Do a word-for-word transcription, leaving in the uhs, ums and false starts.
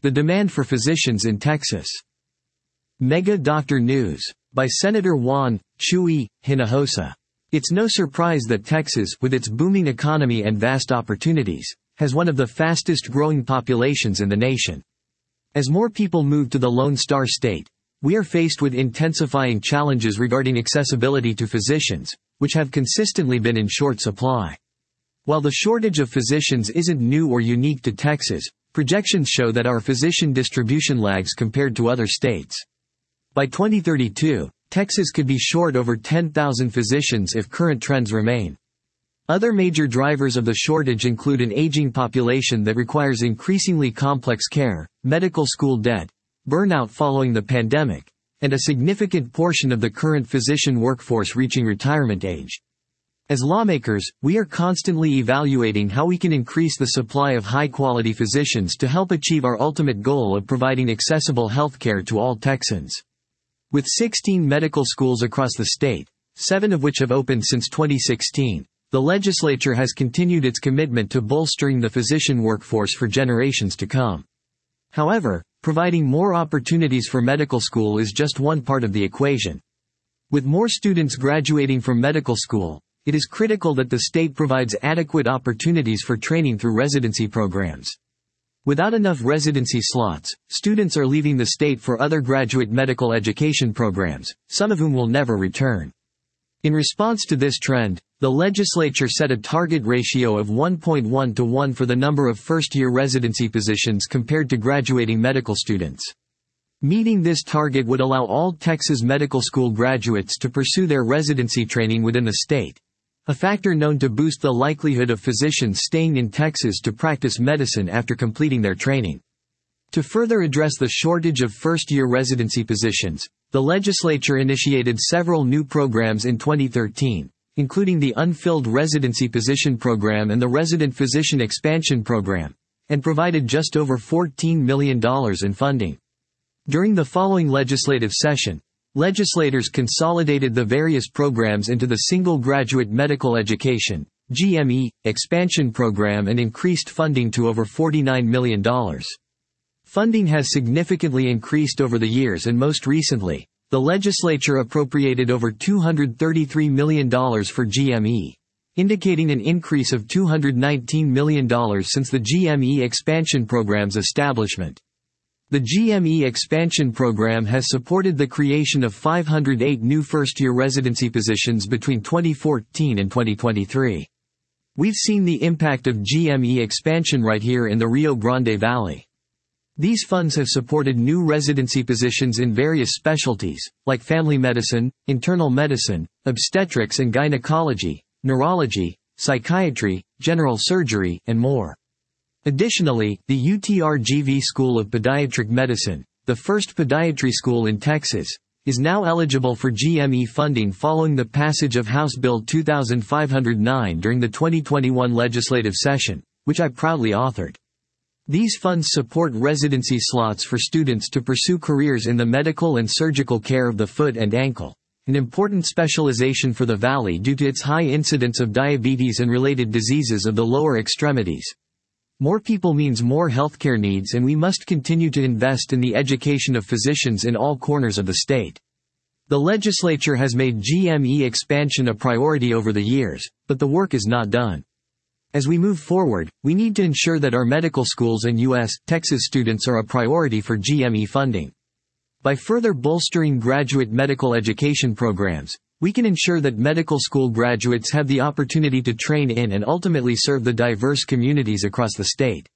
The demand for physicians in Texas. Mega Doctor News. By Senator Juan Chuy Hinojosa. It's no surprise that Texas, with its booming economy and vast opportunities, has one of the fastest growing populations in the nation. As more people move to the Lone Star State, we are faced with intensifying challenges regarding accessibility to physicians, which have consistently been in short supply. While the shortage of physicians isn't new or unique to Texas, projections show that our physician distribution lags compared to other states. By twenty thirty-two, Texas could be short over ten thousand physicians if current trends remain. Other major drivers of the shortage include an aging population that requires increasingly complex care, medical school debt, burnout following the pandemic, and a significant portion of the current physician workforce reaching retirement age. As lawmakers, we are constantly evaluating how we can increase the supply of high-quality physicians to help achieve our ultimate goal of providing accessible healthcare to all Texans. With sixteen medical schools across the state, seven of which have opened since twenty sixteen, the legislature has continued its commitment to bolstering the physician workforce for generations to come. However, providing more opportunities for medical school is just one part of the equation. With more students graduating from medical school, it is critical that the state provides adequate opportunities for training through residency programs. Without enough residency slots, students are leaving the state for other graduate medical education programs, some of whom will never return. In response to this trend, the legislature set a target ratio of one point one to one for the number of first-year residency positions compared to graduating medical students. Meeting this target would allow all Texas medical school graduates to pursue their residency training within the state, a factor known to boost the likelihood of physicians staying in Texas to practice medicine after completing their training. To further address the shortage of first-year residency positions, the legislature initiated several new programs in twenty thirteen, including the Unfilled Residency Position Program and the Resident Physician Expansion Program, and provided just over fourteen million dollars in funding. During the following legislative session, legislators consolidated the various programs into the single Graduate Medical Education (G M E) expansion program and increased funding to over forty-nine million dollars. Funding has significantly increased over the years, and most recently, the legislature appropriated over two hundred thirty-three million dollars for G M E, indicating an increase of two hundred nineteen million dollars since the G M E expansion program's establishment. The G M E expansion program has supported the creation of five hundred eight new first-year residency positions between twenty fourteen and twenty twenty-three. We've seen the impact of G M E expansion right here in the Rio Grande Valley. These funds have supported new residency positions in various specialties, like family medicine, internal medicine, obstetrics and gynecology, neurology, psychiatry, general surgery, and more. Additionally, the U T R G V School of Pediatric Medicine, the first podiatry school in Texas, is now eligible for G M E funding following the passage of House Bill two thousand five hundred nine during the twenty twenty-one legislative session, which I proudly authored. These funds support residency slots for students to pursue careers in the medical and surgical care of the foot and ankle, an important specialization for the Valley due to its high incidence of diabetes and related diseases of the lower extremities. More people means more healthcare needs, and we must continue to invest in the education of physicians in all corners of the state. The legislature has made G M E expansion a priority over the years, but the work is not done. As we move forward, we need to ensure that our medical schools and U S Texas students are a priority for G M E funding. By further bolstering graduate medical education programs, we can ensure that medical school graduates have the opportunity to train in and ultimately serve the diverse communities across the state.